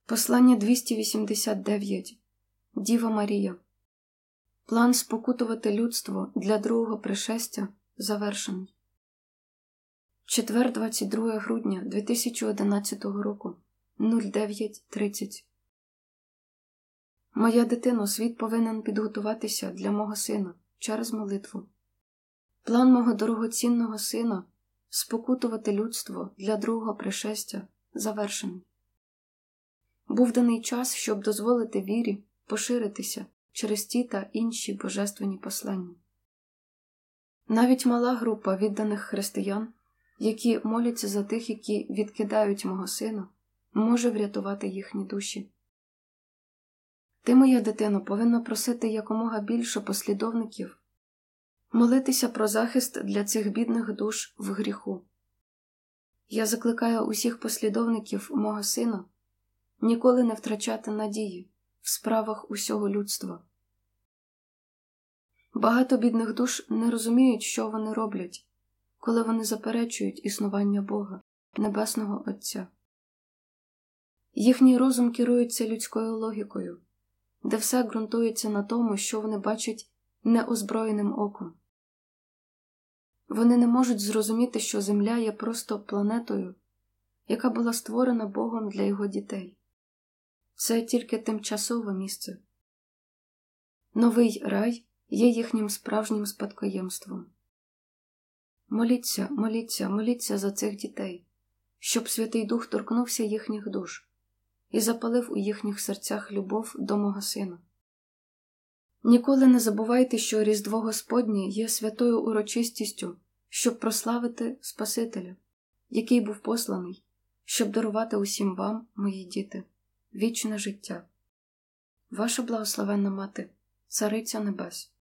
Послання 289. Діва Марія. План спокутувати людство для другого пришестя завершений. Четвер, 22 грудня 2011 року, 09:30. Моя дитино, світ повинен підготуватися для мого сина через молитву. План мого дорогоцінного сина спокутувати людство для другого пришестя завершений. Був даний час, щоб дозволити вірі поширитися через ті та інші божественні послання. Навіть мала група відданих християн, які моляться за тих, які відкидають мого сина, може врятувати їхні душі. Ти, моя дитино, повинна просити якомога більше послідовників, молитися про захист для цих бідних душ в гріху. Я закликаю усіх послідовників мого сина ніколи не втрачати надії в справах усього людства. Багато бідних душ не розуміють, що вони роблять, коли вони заперечують існування Бога, Небесного Отця. Їхній розум керується людською логікою, де все ґрунтується на тому, що вони бачать неозброєним оком. Вони не можуть зрозуміти, що Земля є просто планетою, яка була створена Богом для його дітей. Це тільки тимчасове місце. Новий рай є їхнім справжнім спадкоємством. Моліться, моліться, моліться за цих дітей, щоб Святий Дух торкнувся їхніх душ і запалив у їхніх серцях любов до мого сина. Ніколи не забувайте, що Різдво Господнє є святою урочистістю, щоб прославити Спасителя, який був посланий, щоб дарувати усім вам, мої діти, вічне життя. Ваша благословенна Мати, Цариця Небес.